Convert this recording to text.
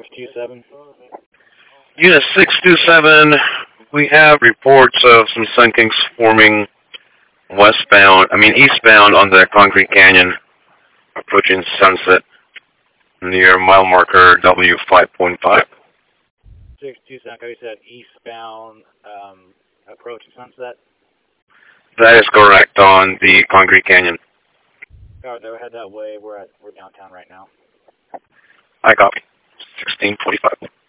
627. Unit 627, we have reports of some sinkings forming eastbound on the Concrete Canyon, approaching Sunset near mile marker W5.5. 627, you said eastbound, approaching Sunset? That is correct, on the Concrete Canyon. Alright, they'll head that way. We're downtown right now. I copy. 1645.